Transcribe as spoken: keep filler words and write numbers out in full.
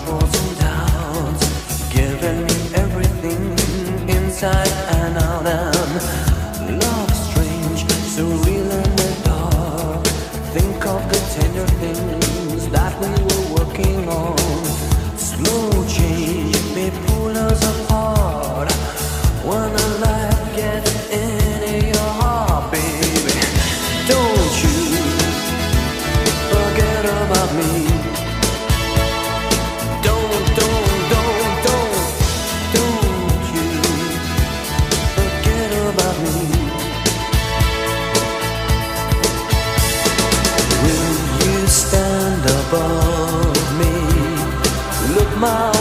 troubles and doubts, giving me everything inside and out. And love strange, so real in the dark. Think of the tender things that we were working on. Slow change may pull us apart when a life gets into your heart, baby. Don't you forget about me. Don't, don't, don't, don't, don't you forget about me. Will you stand above me? Look my